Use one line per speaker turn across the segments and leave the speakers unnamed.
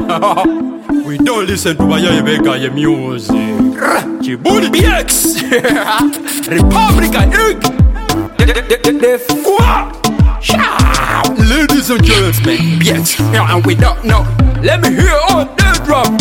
We don't listen to Bayaye Begaye music. Chibuli BX Republica Egg. Ladies and gentlemen, BX. And we don't know. Let me hear all the drum.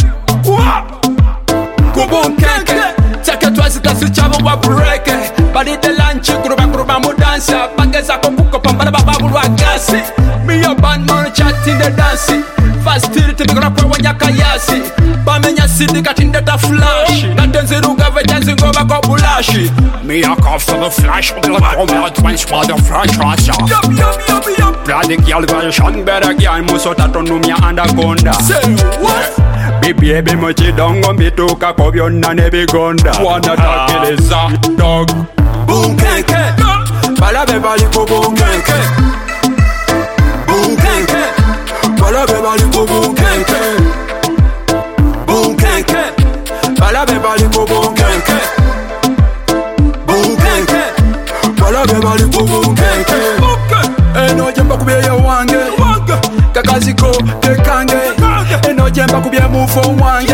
Kubon Kenke. Take twice the switch wa break. Badi the lunch, gruba mo dance. Bageza kombuko pambana babu wa gasi. Me a band man chat in the dancing. Fast till to gonna pro when yakayasi. Bamenya city katin data flash. Natenze ruga vejanzi ngoba kobulashi. Me a cough for the flash of the bomb. Twenty squad of flash rasha. Yup. Bloody girl version better girl musota tonumia anaconda. Say what? Baby mochi dongo mituka kobyonna nebigonda. Wanna takeleza dog. Boom kenke. Balabe bali ko boom kenke. Boom kenke. Balabe bali ko boom kenke. Boom kenke. Balabe bali ko boom kenke. Boom kenke. Balabe bali ko boom kenke. Eno jemba kubeya wange. Kakaziko tekange. Eno jemba kubya mufo wange.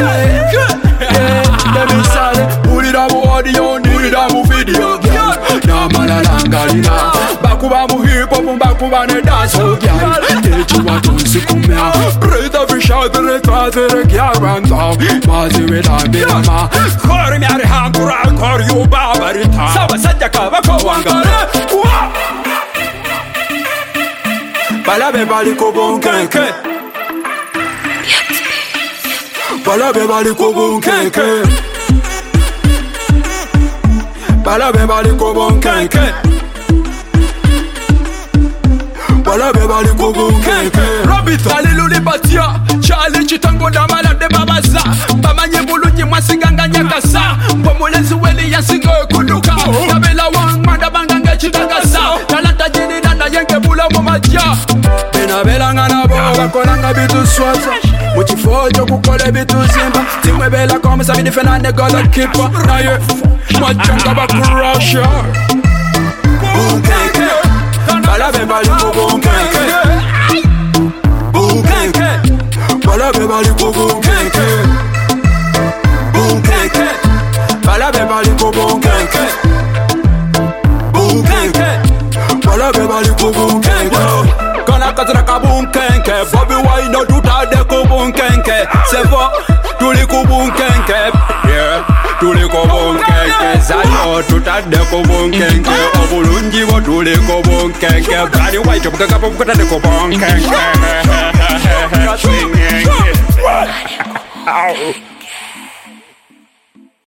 Demisale ulira mu audio nira mu video. Na malalangalina bakuba mu hip hop bakuba ne dance girl. Teach what on sikumya. Brother we shout the father garanta. Mazi we la bilama. Khori mi ari hankura khori u babarita. Saba sajaka bako wangare. Balabe bali ko bon kenke. Balabe bali ko bon kenke. Balabe bali ko bon kenke. Balabe bali ko bon kenke. Robito aliluli batia. Charlie chitango da malade babaza. Bamanye bulunyi mwasiganga nyakasa. Mbomolezi weli yasingo kuduka. Kabela wang manda banganga chitagasa. Talanta jini danda yenge bula momadia. Benabela nabo bakolanga bitu swaza. Muchifojo kukole bitu zimba. Timwe bela kome sabi difena negola kipa. Na ye machanga bakurasha. Boom kenke. Balabe bali ko boom kenke. Boom kenke. Balabe bali ko boom kenke. Boom kenke. Balabe bali ko boom kenke. Boom kenke. Balabe bali ko boom kenke. Kana katra ka boom kenke. Bobby why no do ta de ko boom kenke. C'est bon, tous les ko boom kenke. Yeah, tous les ko boom kenke. Zayo tuta de ko boom kenke. Obulungi wo tous les ko boom kenke. Body white up ka boom kata de ko boom kenke. Ow.